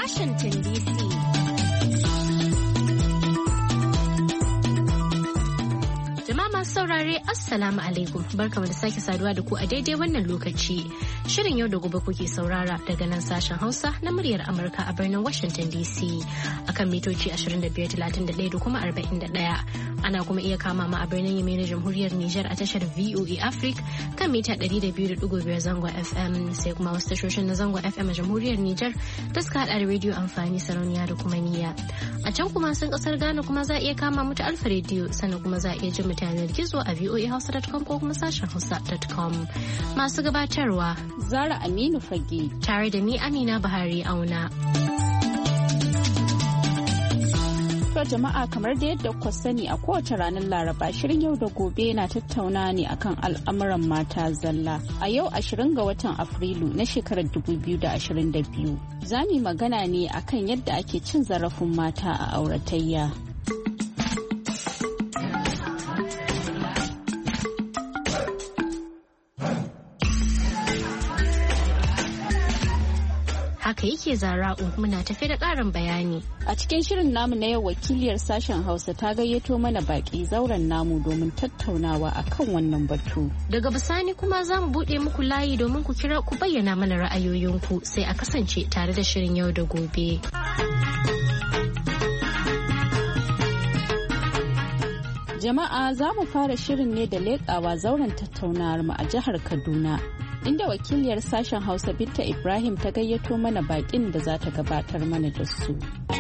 Washington DC. Saurare Assalamu alaikum, barkamu da sake saduwa da ku a daidai wannan lokaci. Shirin yau da gobe kuke saurara daga nan sashen Hausa na muryar Amurka a birnin Washington DC akan mitoci 2531 da kuma 41. Ana kuma iya kama ma a birnin Yamai na Jamhuriyar Nijar a tashar VOA Africa kan mita 200.5 zangon FM, sai kuma wasu tashoshin na zangon FM a Jamhuriyar Nijar da suka hada da rediyo amfani, sarauniya da kuma niyya. A can kuma sun kasar Ghana kuma za a iya kama mu ta Alfa Radio, sannan kuma za a iya ji mutane gizo a voahausa.com ko kuma sashen hausa.com. Masu gabatarwa Zara Aminu Fage tare da ni Amina Buhari Auna. To jama'a, kamar da yadda ku sani a kowace ranar Laraba shirin yau da gobe na tattauna ne akan al'amuran mata zalla. A yau 20 ga watan Afrilu na shekarar 2022 za mu yi magana ne akan yadda ake cin zarafin mata a auratayya. Haka yake Zara'u, muna tafe da ƙarin bayani. A cikin shirin namu na yau wakiliyar sashen Hausa ta gayyato mana baƙi zauren namu domin tattaunawa akan wannan batu. Daga bisani kuma za mu buɗe muku layi domin ku kira ku bayyana mana ra'ayoyinku, sai a kasance tare da shirin yau da gobe. Jama'a, za mu fara shirin ne da leƙawa zauren tattaunawar mu a jihar Kaduna, inda wakiliyar sashen Hausa Binta Ibrahim ta gayyato mana bakin da za ta gabatar mana da su.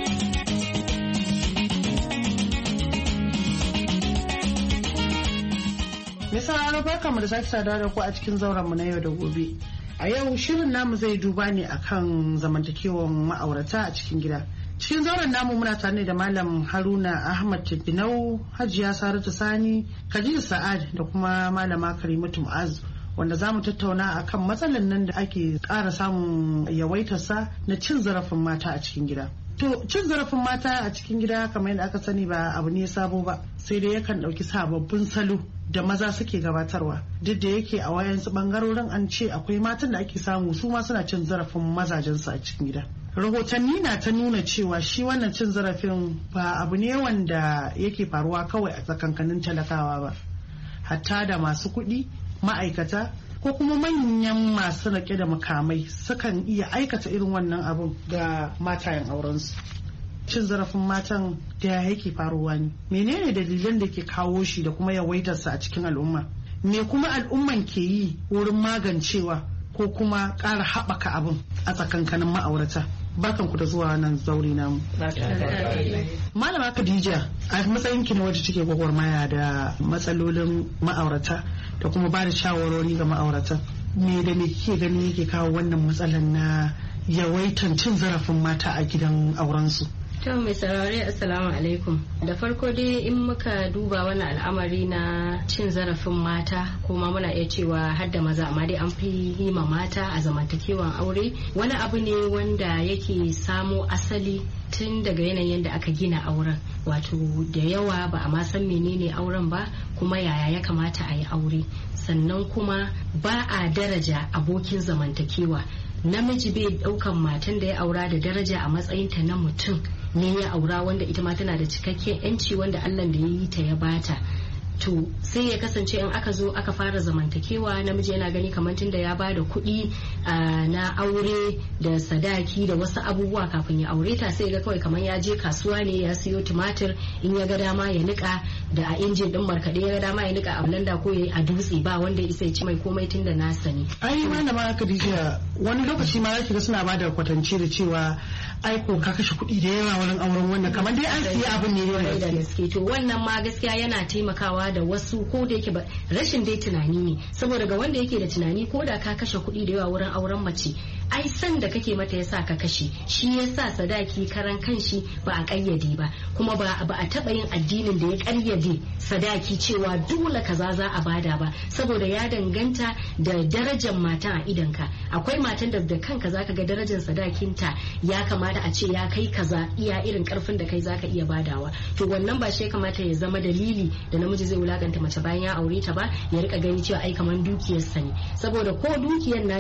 Misali, barkamu da sake saduwa da ku a cikin zauren mu na yau da gobe. A yau shirin namu zai duba ne akan zamantakewan ma'aurata a cikin gida. Cikin zauren namu muna tare da Malam Haruna Ahmad Binau, Hajiya Saratu Sani, Khadija Sa'ad da kuma Malama Karimatu Mu'azz, wanda za mu tattauna a kan matsalar nan da ake ƙara samun yawaitarsa na cin zarafin mata a cikin gida. To, cin zarafin mata a cikin gida kamar yadda aka sani ba abu ne sabo ba, sai dai yakan ɗauki sababbin salo da maza suke gabatarwa. Duk da yake a wayansu ɓangarorin an ce akwai matan da ake samu su ma suna cin zarafin mazajensu a cikin gida. Rahotanni na ta nuna cewa shi wannan cin zarafin ba abu ne wanda yake faruwa kawai a tsakankanin talakawa ba, hatta da masu kuɗi, ma'aikata ko kuma manyan masu rake da makamai sukan iya aikata irin wannan abun ga matayen aurensu. Cin zarafin matan da yake faruwa ne, menene dalilan da ke kawo shi da kuma yawaitarsa a cikin al'umma, me kuma al'umman ke yi wurin magancewa ko kuma ƙara haɓaka abun a tsakankanin ma'aurata. Barkan ku da zuwa nan zauri namu. Malama Khadija, a matsayin ki na wacce take gwagwarmaya da matsalolin ma'aurata da kuma ba da shawarwari ga ma'aurata, me da me kike gani yake kawo wannan matsalar na yawaitan cin zarafin mata a gidan aurensu? To mai saurare assalamu alaikum. Da farko dai in muka duba wani al'amari na cin zarafin mata, kuma muna iya cewa har da maza, amma dai an fi yi ma mata a zamantakewan aure, wani abu ne wanda yake samo asali tun daga yanayin da aka gina auren. Wato da yawa ba a ma san menene auren ba, kuma yaya ya kamata a yi aure, sannan kuma ba a daraja abokin zamantakewa. Namiji bai daukan matan da ya aura da daraja a matsayinta na mutum ne ya aura, wanda ita ma tana da cikakken yanci wanda Allah da ya yi ta ya bata. To sai ya kasance in aka zo aka fara zamantakewa, namiji yana gani kamar tunda ya bada kuɗi na aure da sadaki da wasu abubuwa kafin ya aure ta, sai ga kawai kamar ya je kasuwa ne ya siyo tumatir, in ya ga dama ya nika da a injin din markaɗe, ya ga dama ya nika a blender ko ya yi a dutse, ba wanda isa ya ci mai komai tunda na sani. Ai malama Khadija, wani lokaci ma zaki ga suna bada kwatance da cewa aiko ka kashe kuɗi da yawa wurin auren wannan, kamar dai an siya abin ne da gaske. To wannan ma gaskiya yana taimakawa da wasu, ko da yake ba rashin dai tunani ne, saboda ga wanda yake da tunani ko da ka kashe kuɗi da yawa wurin auren mace, ai san da kake mata yasa ka kashe, shi yasa sadaki karan kanshi ba a kayyade ba, kuma ba a taba yin addinin da ya kayyade sadaki cewa dole kaza za a bada ba, saboda ya danganta da darajar matan a idanka. Akwai matan da kanka zaka ga darajar sadakinta ya kamata a ce ya kai kaza, iya irin karfin da kai zaka iya badawa. To wannan ba shi kamata ya zama dalili da namiji zai wulakanta mace bayan ya aure ta ba, ya rika gani cewa ai kaman dukiyar sa ne, saboda ko dukiyar nashi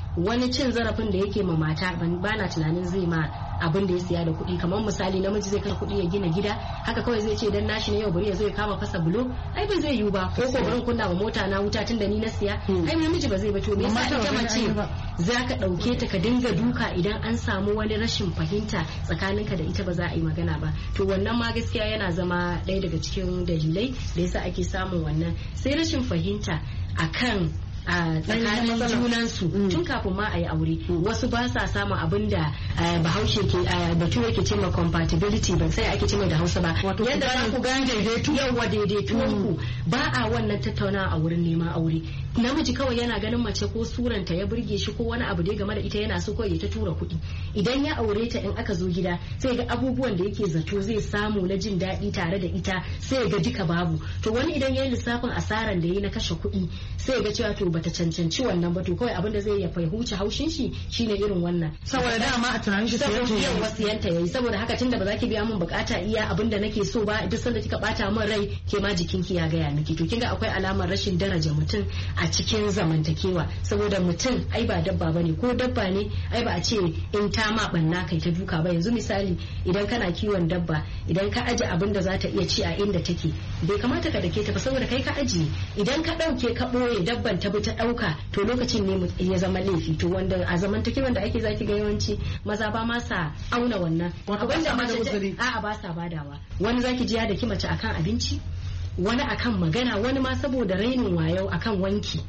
wani cin zarafin da yake ma mata ba na tunanin zai ma abin da ya siya da kuɗi. Kamar misali namiji zai kai kuɗi ya gina gida haka kawai zai ce dan nashi ne yau bari ya zo ya kama fasa bulo, ai ba zai yiwu ba. Ko bari kunna wa mota na wuta tunda ni na siya, ai namiji ba zai ba. To me yasa ita mace za ka ɗauke ta ka dinga duka idan an samu wani rashin fahimta tsakaninka da ita ba za a yi magana ba. To wannan ma gaskiya yana zama ɗaya daga cikin dalilai da yasa ake samun wannan. Sai rashin fahimta akan a tsakanin junansu tun kafin ma a yi aure. Wasu ba sa samun abin da bahaushe ke bature ke ce ma compatibility, ban sai ake ce mai da Hausa ba, yadda za ku gane daidaito, yawa daidaituwan ku ba a wannan tattaunawa a wurin neman aure. Namiji kawai yana ganin mace ko suranta ya burge shi ko wani abu da game da ita yana so kawai ya ta tura kuɗi. Idan ya aure ta in aka zo gida sai ga abubuwan da yake zato zai samu na jin daɗi tare da ita sai ga duka babu. To wani idan ya yi lissafin asaran da ya yi na kashe kuɗi sai ga cewa to bata cancanci wannan ba, to kawai abin da zai ya huce haushin shi shine irin wannan. Saboda dama a tunanin shi siyanta yayi, saboda haka tunda ba za ki biya min bukata iya abin da nake so ba, duk sanda kika bata min rai ke ma jikinki ya gaya miki. To kinga akwai alamar rashin daraja mutum a cikin zamantakewa, saboda mutum ai ba dabba bane, ko dabba ne ai ba a ce in ta ma banna kai ta duka ba. Yanzu misali idan kana kiwon dabba, idan ka aje abin da za ta iya ci a inda take bai kamata ka dake ta ba, saboda kai ka ajiye. Idan ka dauke ka boye dabban ta bi ta dauka to lokacin ne ya zama laifi. To wanda a zamantakewan da ake zaki ga yawanci maza ba ma sa auna wannan, wanda mace a'a ba sa badawa. Wani zaki ji ya daki mace akan abinci, wani akan magana, wani ma saboda rainin wayo akan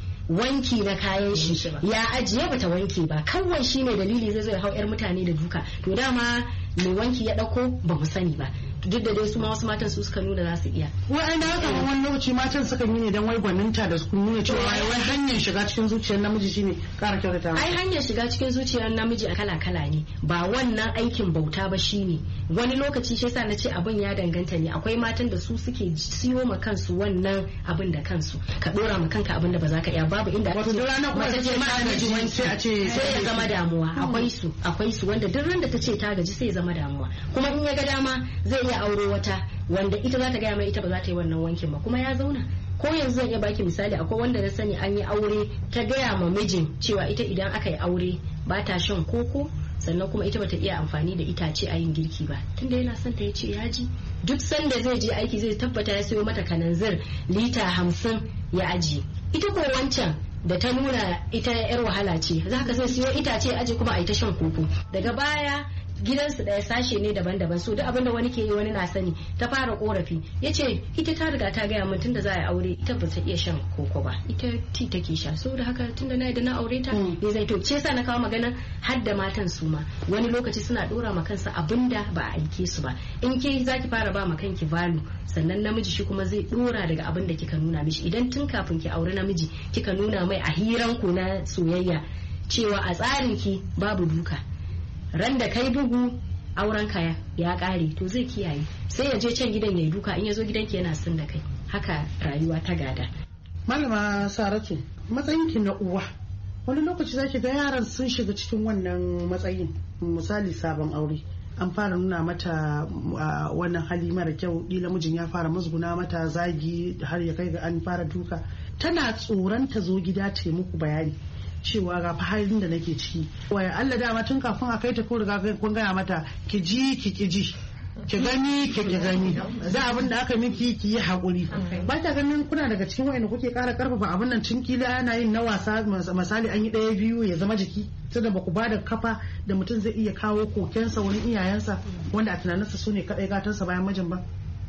wanki na kayan shi ya ajiye bata wanke ba, kawai shine dalili zai zo ya hau yar mutane da duka. To dama mai wanki ya dauko ba mu sani ba, duk da dai su ma wasu matan su suka nuna za su iya. Wai na haka wani lokaci matan suka yi ne dan wai gwaninta da su nuna cewa wai hanyar shiga cikin zuciyar namiji shine kara kyautata. Ai hanyar shiga cikin zuciyar namiji a kala ne, ba wannan aikin bauta ba shine. Wani lokaci shi yasa nace abin ya danganta ne. Akwai matan da su suke siyo ma kansu wannan abin da kansu, ka dora ma kanka abin da ba za ka iya. Babu inda wato da rana kuma ta ce ma gaji sai a ce sai ya zama damuwa. Akwai su wanda duk ran da ta ce ta gaji sai ya zama damuwa. Kuma in ya ga dama zai iya auro wata wanda ita za ta gaya mai ita ba za ta yi wannan wankin ba, kuma ya zauna. Ko yanzu zan iya baki misali, akwai wanda na sani an yi aure ta gaya ma mijin cewa ita idan aka yi aure ba ta shan koko, sannan kuma ita bata iya amfani da itace a yin girki ba. Tunda yana son ta yace ya ji duk sanda zai je aiki zai tabbata ya sayo mata kananzir lita 50 ya aji. Ita ko wancan da ta nuna ita yar wahala ce, za ka sai siyo itace aji kuma a yi ta shan koko. Daga baya gidansu daya sashe ne daban-daban, so duk abinda wani ke yi wani na sani. Ta fara korafi yace ita ta riga ta gaya min tunda za a yi aure ita ba ta iya shan koko ba, ita ti take sha, saboda haka tunda na da na aure ta ne zai to ce sa na kawo magana har da matan su ma wani lokaci suna dora ma kansa abinda ba a aike su ba. In ke zaki fara ba ma kanki value, sannan namiji shi kuma zai dora daga abin da kika nuna mishi. Idan tun kafin ki aure namiji kika nuna mai a hiran ku na soyayya cewa a tsarin ki babu duka, ran da kai bugu auren kaya ya kare, to zai kiyaye, sai ya je can gidan ya duka, in ya zo gidanki yana son da kai. Haka rayuwa ta gada. Malama Saratu, matsayinki na uwa, wani lokaci zaki ga yaran sun shiga cikin wannan matsayin. Misali sabon aure, an fara nuna mata wannan hali mara kyau, kila mijin ya fara musguna mata zagi har ya kai ga an fara duka. Tana tsoron ta zo gida ta yi muku bayani cewa ga fa halin da nake ciki. Waya Allah dama tun kafin a kai ta ko riga kun gaya mata ki ji ki ji, ki gani ki gani, da abin da aka miki ki yi hakuri. Ba ta ganin kuna daga cikin wayanda kuke kara karfafa abin nan tun kila ana yin na wasa, misali an yi ɗaya biyu ya zama jiki, tunda ba ku ba da kafa da mutum zai iya kawo kokensa wurin iyayensa wanda a tunaninsa su ne kaɗai gatansa bayan mijin ba.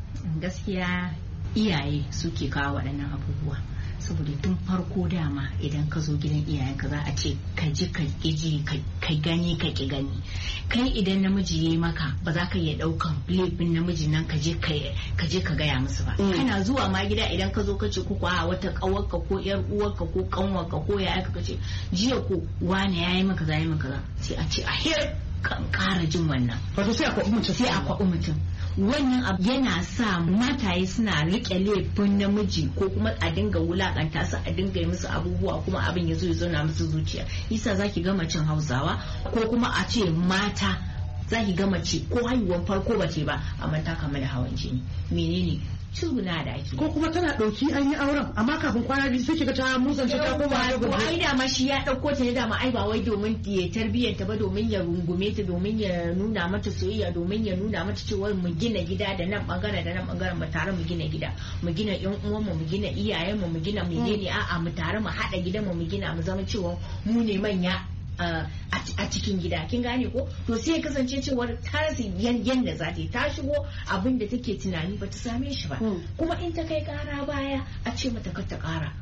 Gaskiya iyaye suke kawo waɗannan abubuwa, saboda tun farko dama idan ka zo gidan iyayenka za a ce ka ji ka ji ka gani ka ki gani. Kai idan namiji yayi maka ba za ka iya daukan laifin namiji nan ka je ka gaya musu ba. Kana zuwa ma gida idan ka zo ka ce ku a wata kawarka ko yar uwarka ko kanwarka ko yaya ka ce jiya ko wane yayi maka za yi maka, sai a ce a hir kan kara jin wannan. Wato sai a kwaɓi mutum. Wannan abu yana sa mataye suna rike laifin namiji ko kuma a dinga wulakanta su, a dinga yi musu abubuwa kuma abin ya zo ya zauna musu zuciya. Isa zaki ga macen Hausawa ko kuma a ce mata zaki ga mace ko haihuwar farko bace ba amma ta kama da hawan jini. Menene cizguna da ake. Ko kuma tana ɗauki an yi auren amma kafin kwana biyu sai kiga ta musance ta koma ko ai dama shi ya ɗauko ta ne dama ai ba wai domin ya tarbiyyar ta ba, domin ya rungume ta, domin ya nuna mata soyayya, domin ya nuna mata cewa mu gina gida da nan bangaren da nan bangaren mu tare mu gina gida, mu gina yan uwan mu gina iyayen mu gina mu ne a'a mu tare mu haɗa gidan mu gina mu zama cewa mu ne manya a cikin gida. Kin gane ko? To sai ya kasance cewar ta rasa yanda za ta shigo abin da take tunani ba ta same shi ba, kuma in ta kai kara baya a ce mata kar ta kara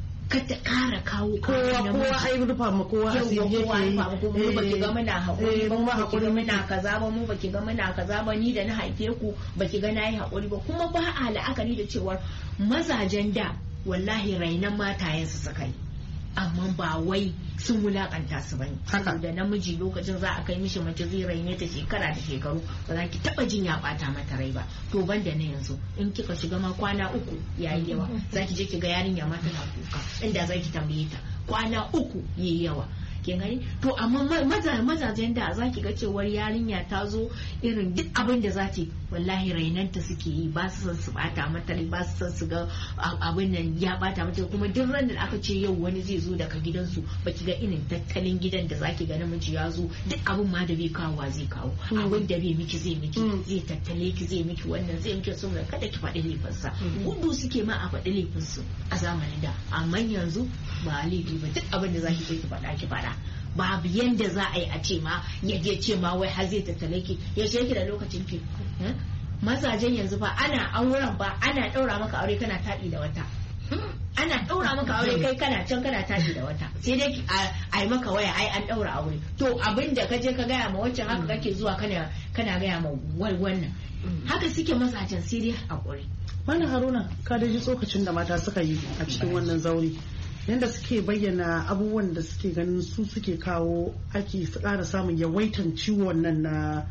kawo kowa ai rufa ma kowa asiri yake yi. Mu baki ga muna hakuri ba, mu baki ga muna kaza ba, mu baki ga muna kaza ba, ni da na haife ku baki ga nayi hakuri ba. Kuma ba a la'akari da cewar mazajen da wallahi rainan matayensu suka yi, amma ba wai sun wulakanta su bane. Saboda namiji lokacin za a kai mishi mace zai raine ta shekara da shekaru ba za ki taba jin ya bata mata rai ba. To banda na yanzu in kika shiga ma kwana 3 yayi yawa, za ki je ki ga yarinya ma tana kuka inda za ki tambaye ta kwana 3 yayi yawa. Kin gani? To amma mazajen da za ki ga cewar yarinya ta zo irin duk abin da za ta yi wallahi rainanta suke yi, ba su san su bata mata rai, ba su san su ga abin nan ya bata mata. Kuma duk ran da aka ce yau wani zai zo daga gidansu baki ga irin tattalin gidan da zaki ga namiji ya zo duk abin ma da bai kawo zai kawo, abin da bai miki zai miki, zai tattale ki zai miki wannan zai miki, so kada ki faɗi laifinsa. Gudu suke ma a faɗi laifinsu a zamanin da, amma yanzu ba laifi ba, duk abin da zaki je ki faɗa ki faɗa. Babu yanda za a yi a ce ma ya je ce ma wai har zai tattale ki ya ce ki da lokacin ki. Mazajen yanzu ba ana auren ba, ana ɗaura maka aure kana taɗi da wata, ana ɗaura maka aure kai kana can kana tashi da wata, sai dai a yi maka waya ai an ɗaura aure. To abin da ka je ka gaya ma wancan haka kake zuwa kana gaya ma wannan, haka suke mazajen sai dai haƙuri. Mana Haruna, ka da ji tsokacin da mata suka yi a cikin wannan zaure, yadda suke bayyana abubuwan da suke ganin su suke kawo ake ƙara samun yawaitan ciwon nan na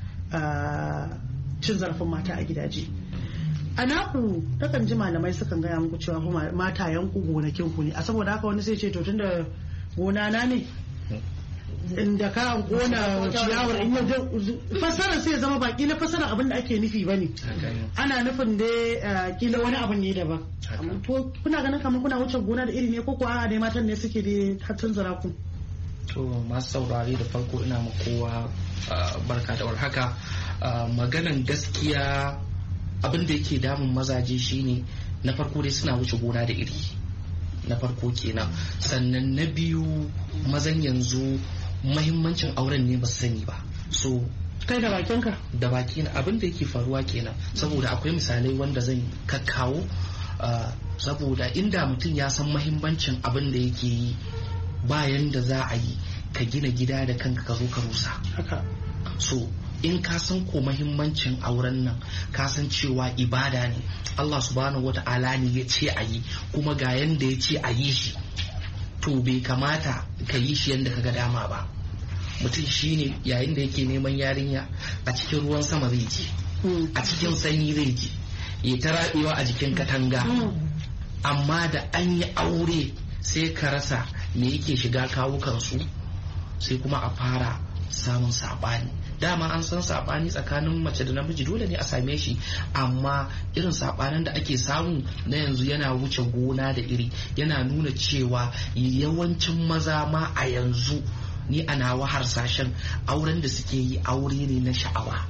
cin zarafin mata a gidaje. A naku takan ji malamai sukan gaya muku cewa matayenku gonakin ku ne, a saboda haka wani sai ce to tunda gona na ne inda ka gona ciyawar in yau fasara sai zama ba kila fasara abin da ake nufi bane, ana nufin da kila wani abu ne daban. To kuna ganin kamar kuna wuce gona da iri ne ko kuwa dai matan ne suke da hattun zaraku? To masu saurare da farko ina ma kowa barka da warhaka. Maganan gaskiya abin da yake damun mazaje shine na farko dai suna wuce gona da iri, na farko kenan. Sannan na biyu mazan yanzu mahimmancin auren ne ba su sani ba. So kai da bakinka da bakina abin da yake faruwa kenan, saboda akwai misalai wanda zan kakkawo. Saboda inda mutum ya san mahimmancin abin da yake yi bayan da za a yi ka gina gida da kanka ka zo ka rusa. So in ka san ko mahimmancin auren nan, ka san cewa ibada ne, Allah subhanahu wata'ala ne ya ce a yi, kuma ga yanda ya ce a yi shi, to bai kamata ka yi shi yanda ka ga dama ba. Mutum shine yayin da yake neman yarinya a cikin ruwan sama zai je, a cikin sanyi zai je, ya ta rabewa a jikin katanga, amma da an yi aure sai ka rasa me yake shiga kawukansu, sai kuma a fara samun sabani. Dama an san sabani tsakanin mace da namiji dole ne a same shi, amma irin sabanin da ake samu na yanzu yana wuce gona da iri, yana nuna cewa yawancin maza ma a yanzu ni a nawa harsashen auren da suke yi aure ne na sha'awa.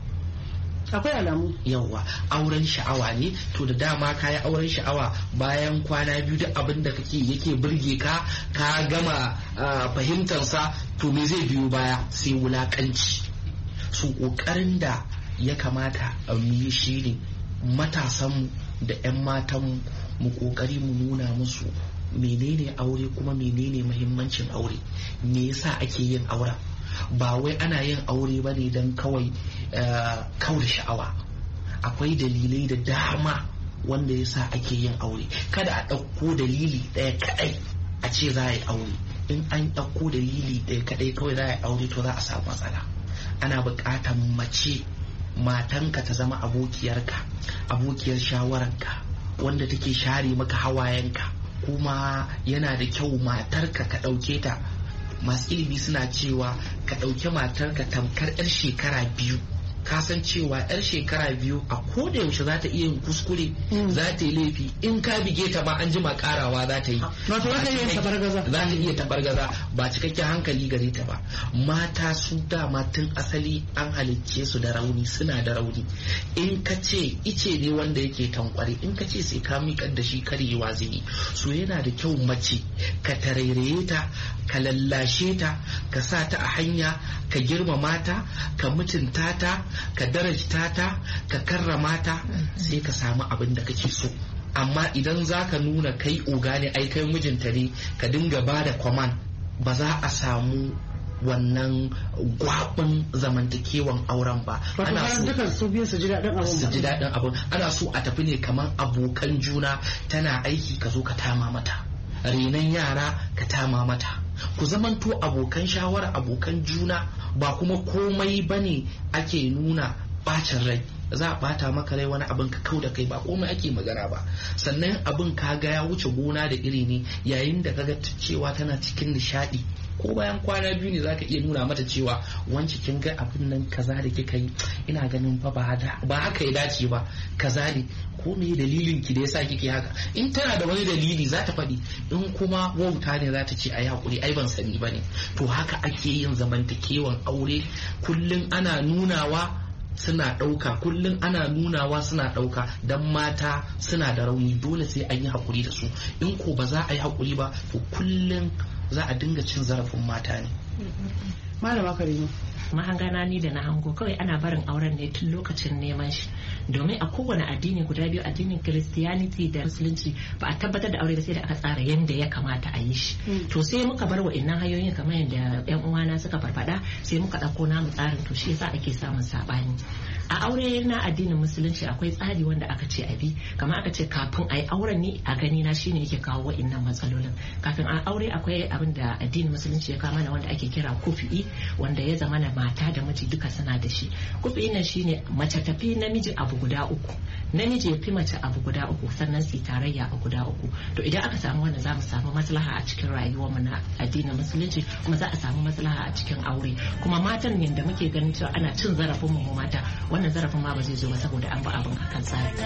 Akwai alamu yawa auren sha'awa ne. To da dama kayi auren sha'awa, bayan kwana biyu duk abin da kake yake burge ka ka gama fahimtarsa, to me zai biyo baya? Sai wulakanci. Su kokarin da ya kamata a yi shi ne matasanmu da 'yan matanmu mu kokari mu nuna musu menene aure, kuma menene muhimmancin aure, me yasa ake yin auren. Ba wai ana yin aure ba ne don kawai da sha'awa. Akwai dalilai da dama wanda yasa ake yin aure. Kada a ɗauko dalili ɗaya kaɗai a ce za a yi aure. In an ɗauko dalili ɗaya kaɗai kawai za a yi aure, to za a samu matsala. Ana buƙatar mace, matanka ta zama abokiyarka, abokiyar shawararka, wanda take share maka hawayenka. Kuma yana da kyau matarka ka ɗauke ta, masu ilimi suna cewa ka ɗauki matarka tamkar 'yar shekara 2 ka san cewa yar shekara 2 a koda yaushe za ta iya yin kuskure, za ta yi laifi, in ka bige ta ma an jima karawa za ta yi, za ta iya tabargaza, ba cikakken hankali gare ta ba. Mata su dama tun asali an halicce su da rauni, suna da rauni. In ka ce ice ne wanda yake tankware, in ka ce sai ka miƙar da shi karyewa zai yi. So yana da kyau mace ka tarairaye ta, ka lallashe ta, ka sa ta a hanya, ka girmama ta, ka mutunta ta, ka darajta ta, ka karrama ta, sai ka samu abin da kake so. Amma idan za ka nuna kai oga ne, ai kai mijinta ne, ka dinga ba da command, ba za a samu wannan gwabin zamantakewan auren ba. Ana so dukan su biyu su ji daɗin abun. Ana so a tafi ne kamar abokan juna, tana aiki ka zo ka tama mata, renon yara ka tama mata, ku zamanto abokan shawara, abokan juna. Ba kuma komai bane ake nuna bacin rai, za a bata maka rai wani abin ka kau da kai, ba komai ake magana ba. Sannan abin ka ga ya wuce gona da iri ne, yayin da kaga cewa tana cikin nishadi, ko bayan kwana 2 ne zaka iya nuna mata cewa wance kin ga abin nan kaza da kika yi, ina ganin fa ba haka ya dace ba, kaza ne, ko me dalilin ki da yasa kike haka. In tana da wani dalili za ta faɗi, in kuma wauta ne za ta ce ai hakuri, ai ban sani bane. To haka ake yin zamantakewan aure, kullun ana nunawa suna ɗauka, kullum ana nunawa suna ɗauka, don mata suna da rauni, dole sai an yi haƙuri da su. In ko ba za a yi haƙuri ba, to kullum za a dinga cin zarafin mata ne. Malama Karima, mahangana ni da na hango kawai ana barin auren ne tun lokacin neman shi, domin a kowane addini guda biyu, addinin Christianity da Musulunci, ba a tabbatar da aure da sai da aka tsara yanda ya kamata a yi shi. To sai muka bar wa'annan hanyoyin kamar yadda yan uwana suka farfada, sai muka ɗauko namu tsarin, to shi yasa ake samun saɓani. A aure na addinin Musulunci akwai tsari wanda aka ce a bi, kamar aka ce kafin a yi auren ne, a gani na shine yake kawo wa'annan matsalolin. Kafin a aure akwai abin da addinin Musulunci ya kama na wanda ake kira kufi'i, wanda ya zama na mata da miji duka suna da shi. Kufi'i nan shine mace tafi namiji abu guda 3, namiji ya fi mace abu guda 3, sannan su tarayya a guda 3. To idan aka samu wannan za mu samu maslaha a cikin rayuwar mu na addinin Musulunci, kuma za a samu maslaha a cikin aure. Kuma matan ne da muke ganin cewa ana cin zarafin mu mata, wannan zarafin ma ba zai zo ba saboda an ba abin akan tsari.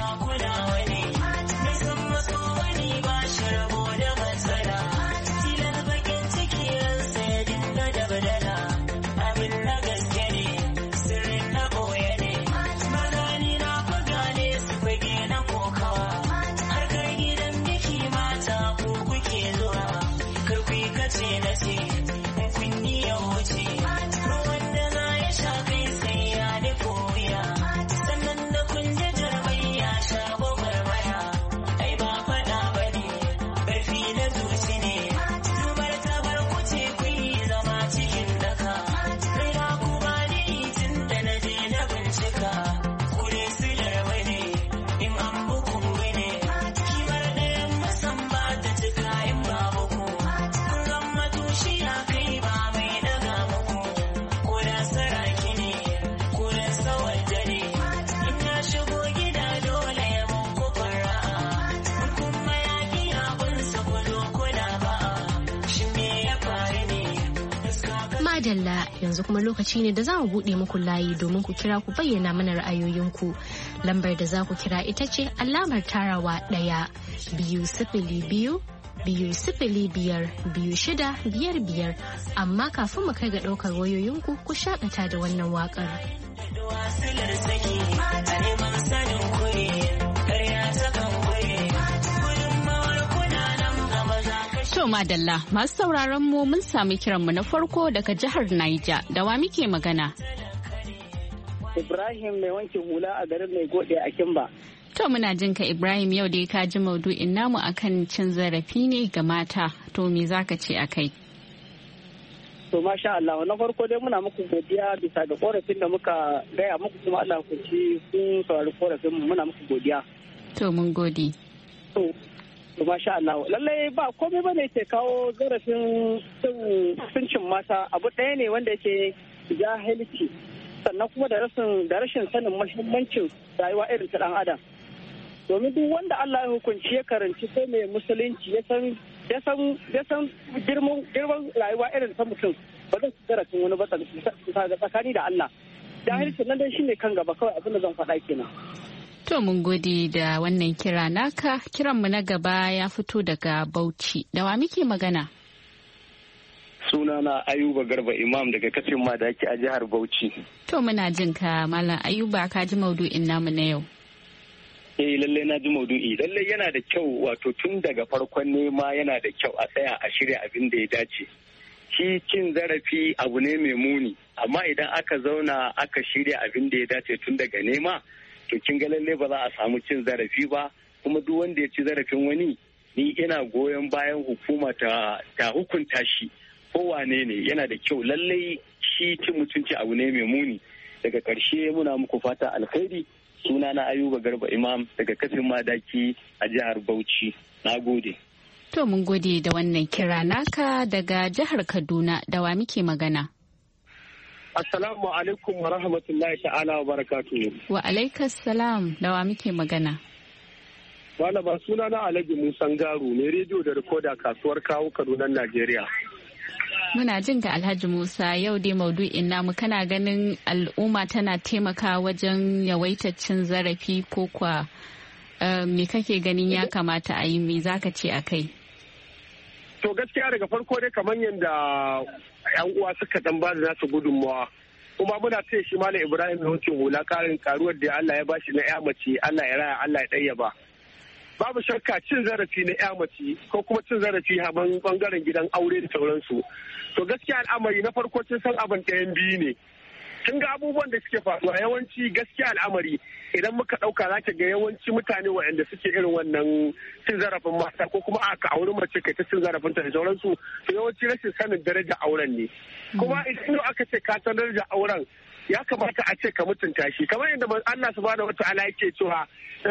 Madalla, yanzu kuma lokaci ne da za mu buɗe muku layi domin ku kira ku bayyana mana ra'ayoyinku. Lambar da za ku kira ita ce alamar tarawa 1 2 0 2 0 5 2 6 5 5. Amma kafin mu kai ga ɗaukar wayoyinku, ku shaƙata da wannan waƙar. To madalla, masu sauraron mu mun sami kiranmu na farko daga jihar Niger. Da wa muke magana? Ibrahim mai wankin hula a garin mai gode a Kimba. To muna jin ka Ibrahim, yau dai ka ji maudu'in namu akan cin zarafi ne ga mata. To me zaka ce akai? To masha Allah, na farko dai muna muku godiya bisa ga korafin da muka gaya muku, kuma Allah ku ci kun saurari korafin mu, muna muku godiya. To mun gode. To masha Allah, lallai ba komai bane ke kawo zarafin cin mata, abu ɗaya ne wanda yake jahilci, sannan kuma da rashin sanin muhimmancin rayuwa irin ta dan adam. Domin duk wanda Allah ya hukunci ya karanci ko mai musulunci ya san girman rayuwa irin ta mutum, ba zai ci zarafin wani ba tsakani da Allah. jahilci nan dai shine kan gaba kawai abin da zan faɗa kenan. To mun gode da wannan kira naka. Kiranmu na gaba ya fito daga Bauchi. Da wa muke magana? Sunana Ayuba Garba Imam daga kafin Madaki a jihar Bauchi. To muna jin ka Malam Ayuba, ka ji maudu'in namu na yau. Lallai na ji maudu'i. Lallai yana da kyau, wato tun daga farkon nema yana da kyau a tsaya a shirya abin da ya dace. Shi cin zarafi abu ne mai muni, amma idan aka zauna aka shirya abin da ya dace tun daga nema, to kin ga lallai ba za a samu cin zarafi ba, kuma duk wanda ya ci zarafin wani, ni ina goyon bayan hukuma ta hukunta shi. Kowane ne yana da kyau, lallai shi cin mutunci abu ne mai muni. Daga ƙarshe muna muku fata alkhairi. Sunana Ayuba Garba Imam daga kafin Madaki a jihar Bauchi. Na gode. To mun gode da wannan kira naka daga jihar Kaduna. Da wa muke magana? Assalamu alaikum wa rahmatullahi ta'ala wa barakatuhu. Wa alaikas salam. Da wa muke magana? Wala ba sunana Alhaji Musa Garu ne, rediyo da rikoda kasuwar kawo Kaduna, Najeriya. Muna jin ka Alhaji Musa, yau dai maudu'in namu, kana ganin al'umma tana taimaka wajen yawaitar cin zarafi ko kwa me kake ganin ya kamata a yi, me zaka ce a kai? To gaskiya daga farko dai kamar yadda yan uwa suka dan ba da nasu gudunmawa, kuma muna taya shi Malam Ibrahim da wucin hula karin karuwar da Allah ya bashi na ya mace, Allah ya raya, Allah ya ɗayyaba. Babu shakka cin zarafi na ya mace ko kuma cin zarafi a bangaren gidan aure da sauransu. To gaskiya al'amari na farko kin san abin ɗayan biyu ne. Kin ga abubuwan da suke faruwa yawanci gaskiya al'amari idan muka ɗauka za ka ga yawanci mutane waɗanda suke irin wannan cin zarafin mata ko kuma aka auri mace kai ta cin zarafin ta da sauransu, to yawanci rashin sanin daraja auren ne. Kuma idan aka ce ka san daraja auren ya kamata a ce ka mutunta shi, kamar yadda Allah subhanahu wata'ala yake cewa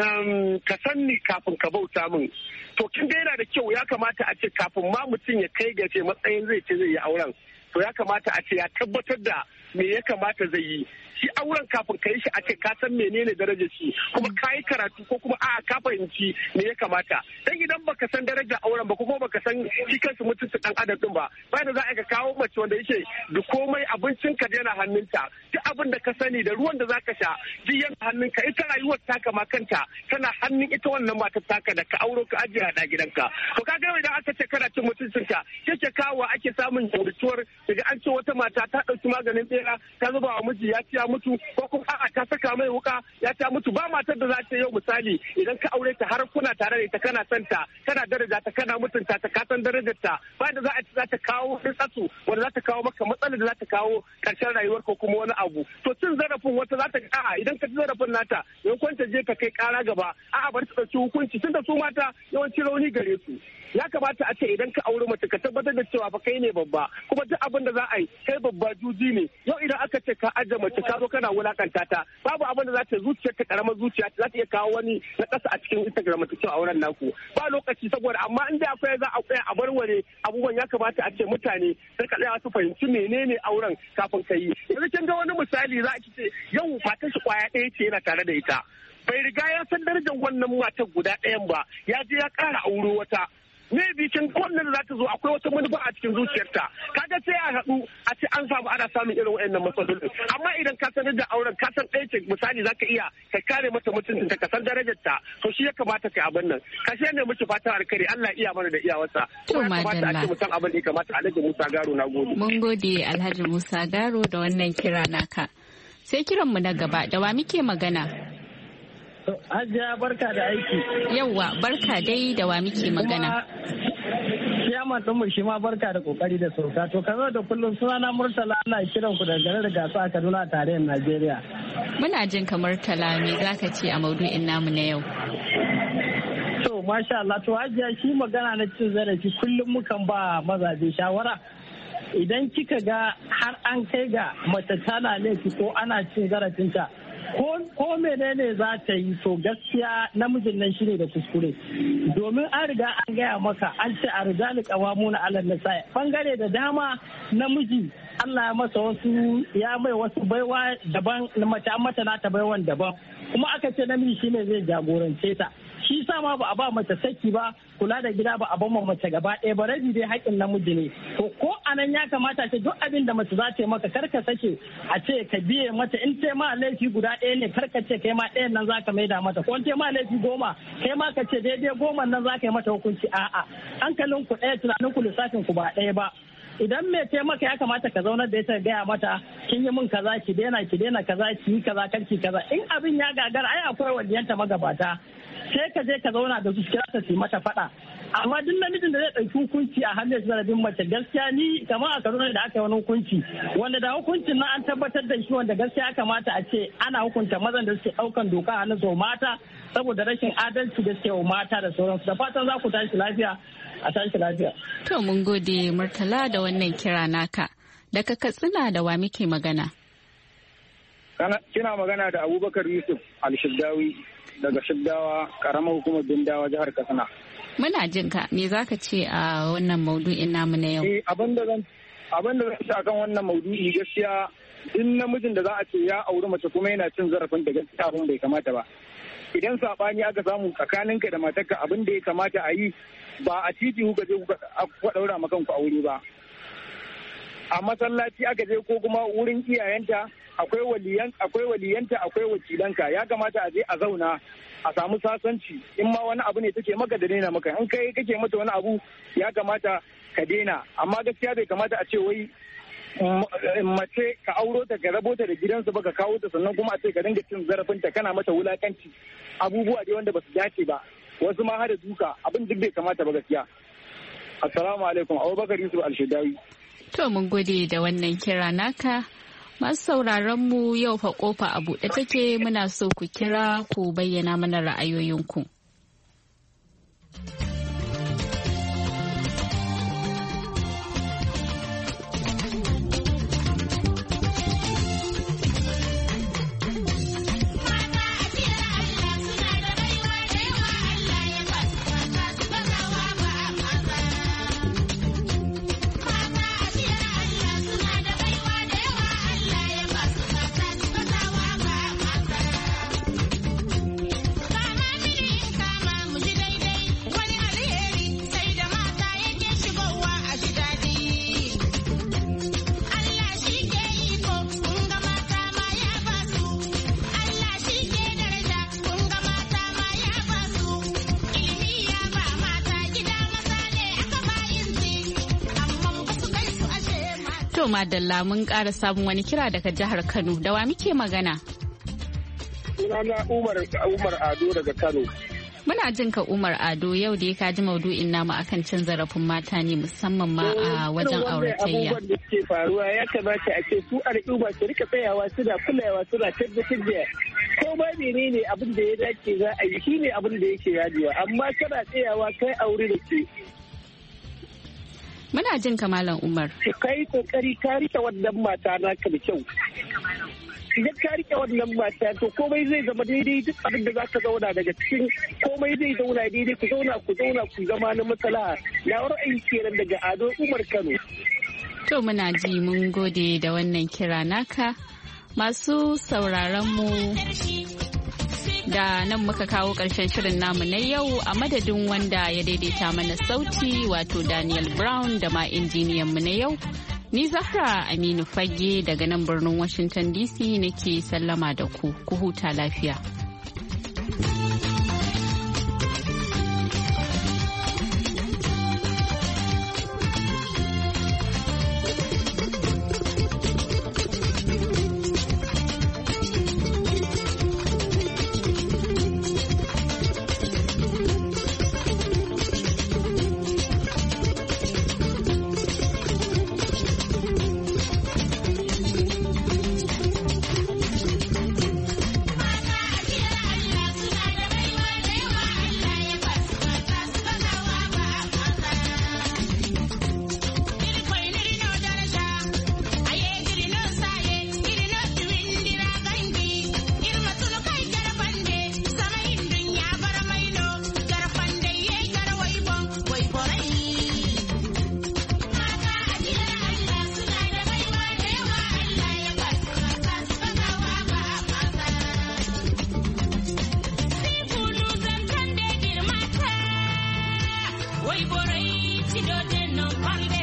ka san ni kafin ka bauta min. To kin ga yana da kyau, ya kamata a ce kafin ma mutum ya kai ga ce matsayin zai ce zai yi auren, to ya kamata a ce ya tabbatar da me ya kamata zai yi. Shi auren kafin ka yi shi a ce ka san menene darajar shi, kuma ka yi karatu ko kuma a'a ka fahimci me ya kamata. Dan idan baka san darajar auren ba ko kuma baka san shi kansu mutunci dan adam din ba da za a ga kawo mace wanda yake da komai abincin ka yana hannunta, duk abin da ka sani da ruwan da zaka sha duk yana hannunka, ita rayuwar taka ma kanta tana hannun ita wannan matar taka da ka auro ka ajiye a gidanka. To kaga idan aka ce kana cin mutuncinka, ke kawo ake samun jurituwar daga an ce wata mata ta ɗauki maganin bera ta zuba wa miji ya ciya mutu, ko kuma a'a ta saka mai wuka ya ta mutu. Ba matar da za ta yau misali idan ka aure ta har kuna tare da ita, kana son ta, kana daraja ta, kana mutunta ta, ka san darajar ta, ba da za ta kawo tsatsu wanda za ta kawo maka matsalar da za ta kawo karshen rayuwar ko kuma wani abu. To cin zarafin wata za ta a'a idan ka ci zarafin nata yankon ta je ka kai kara gaba, a'a bari ta ɗauki hukunci, tunda su mata yawanci rauni gare su. Ya kamata a ce idan ka aure mace ka tabbatar da cewa fa kai ne babba, kuma duk abin da za a yi kai babba juji ne. Yau idan aka ce ka aje mace ka zo kana wulakanta ta, babu abin da za ta zuciya ta karamar zuciya za ta iya kawo wani na ƙasa a cikin Instagram ta cewa auren naku ba lokaci, saboda amma inda akwai za a tsaya a barware abubuwan. Ya kamata a ce mutane sai ka tsaya su fahimci menene auren kafin ka yi. Yanzu kin ga wani misali za a ce yau matar shi kwaya ɗaya ce yana tare da ita, bai riga ya san darajar wannan matar guda ɗayan ba, ya je ya ƙara auro wata. Me bikin wannan da za ta zo akwai wata manufa a cikin zuciyarta, kaga sai a haɗu a ce an samu ana samun irin waɗannan matsaloli. Amma idan ka san da auren ka san ɗaya ce misali zaka iya ka kare mata mutuncinta, ka san darajarta, to shi ya kamata kai abin nan. Kashe ne muke fatan alkhairi, Allah iya mana da iyawarsa. Kuma ya kamata a ce mutan abin da ya kamata. Alhaji Musa Garo, na gode. Mun gode Alhaji Musa Garo da wannan kira naka. Sai kiranmu na gaba, da wa muke magana? Hajiya barka da aiki. Yawwa barka dai, da wa muke magana? Ciyaman ɗinmu shi ma barka da kokari da sauka. To ka da kullum sunana Murtala, ana kiran ku daga garin Gasa a Kaduna tarayyar Najeriya. Muna jin ka Murtala, me zaka ce a maudu'in namu na yau? To masha Allah, to Hajiya shi magana na cin zarafi kullum mukan ba mazaje shawara. Idan kika ga har an kai ga mace tana laifi ko ana cin zarafinta, ko menene za ta yi, to gaskiya namijin nan shine da kuskure, domin an riga an gaya maka an ce a rijali qawamuna 'ala nisaa. Bangare da dama namiji Allah ya masa wasu, ya mai wasu baiwa daban, mace an mata nata baiwan daban, kuma aka ce namiji shine zai jagorance ta. shi sa ma ba a ba mace saki ba, kula da gida ba a ban mace gaba ɗaya ba, rabi dai haƙƙin namiji ne. To ko anan ya kamata ce duk abin da mace za ta yi maka kar ka sake a ce ka biye mata, in ta ma laifi guda ɗaya ne kar ka ce kai ma ɗayan nan za ka maida mata, ko in ta ma laifi 10 kai ma ka ce daidai 10 nan za ka yi mata hukunci. A'a, hankalin ku ɗaya, tunanin ku, lissafin ku ba ɗaya ba. Idan mai taimaka ya kamata ka zaunar da ita gaya mata kin yi min kaza ki daina kaza ki yi kaza kar ki kaza. In abin ya gagara ai akwai waliyanta magabata, sai ka je ka zauna da su kira ta su mata faɗa. Amma duk namijin da zai ɗauki hukunci a hannun zarafin mace, gaskiya ni kamar a Kaduna da aka yi wani hukunci wanda da hukuncin na an tabbatar da shi, wanda gaskiya ya kamata a ce ana hukunta mazan da suke ɗaukan doka a hannun su mata saboda rashin adalci da suke wa mata da sauransu. Da fatan za ku tashi lafiya, a tashi lafiya. To mun gode Murtala da wannan kira naka. Daga Katsina da wa muke magana? Kina magana da Abubakar Yusuf Al-Shiddawi daga Shiddawa, karamar hukumar Bindawa, jihar Katsina. Muna jin ka, me zaka ce a wannan maudu'in namu na yau? Abin da zan ce akan wannan maudu'i, gaskiya duk namijin da za a ce ya auri mace kuma yana cin zarafin da gaskiya abin bai kamata ba. Idan saɓani aka samu tsakaninka da matarka, abin da ya kamata a yi ba a titi kuka je kuka ɗaura makanku aure ba. A masallaci aka je ko kuma wurin iyayenta, akwai waliyanta, akwai wakilanka, ya kamata a je a zauna a samu sasanci. In ma wani abu ne take maka da daina maka, in kai kake mata wani abu ya kamata ka daina. Amma gaskiya bai kamata a ce wai mace ka auro ta ka rabo ta da gidansu ba, ka kawo ta sannan kuma a ce ka dinga cin zarafinta kana mata wulakanci, abubuwa dai wanda ba su dace ba, wasu ma hada duka, abin duk bai kamata ba gaskiya. Assalamu alaikum, Abubakar Yusuf Al-Shiddawi. To mun gode da wannan kira naka. Masu sauraron mu yau fa kofa a buɗe take, muna so ku kira ku bayyana mana ra'ayoyinku. To madalla, mun ƙara samun wani kira daga jihar Kano. Da wa muke magana? Sunana Umar Ado daga Kano. Muna jin ka Umar Ado, yau da ka ji maudu'in namu akan cin zarafin mata ne, musamman ma a wajen auratayya. Abubuwan da suke faruwa ya kamata a ce su al'umma su rika tsayawa suna kulawa suna tabbatar da ko ba menene abin da ya dace za a yi, shine abin da yake yadewa, amma kana tsayawa kai aure da ke. Muna jin Malam Umar. Kai kokari ka rike wannan mata naka da kyau. Idan ka rike wannan mata to komai zai zama daidai, duk abin da za ka zauna daga cikin komai zai zauna daidai, ku zauna ku zama na maslaha. Na ra'ayi kenan daga Ado Umar Kano. To muna ji, mun gode da wannan kira naka. Masu sauraron mu, da nan muka kawo ƙarshen shirin namu na yau, a madadin wanda ya daidaita mana sauti wato Daniel Brown da ma injiniyan mu na yau. Ni Zahra Aminu Fage daga nan birnin Washington DC nake sallama da ku huta lafiya. borai ti do den no parle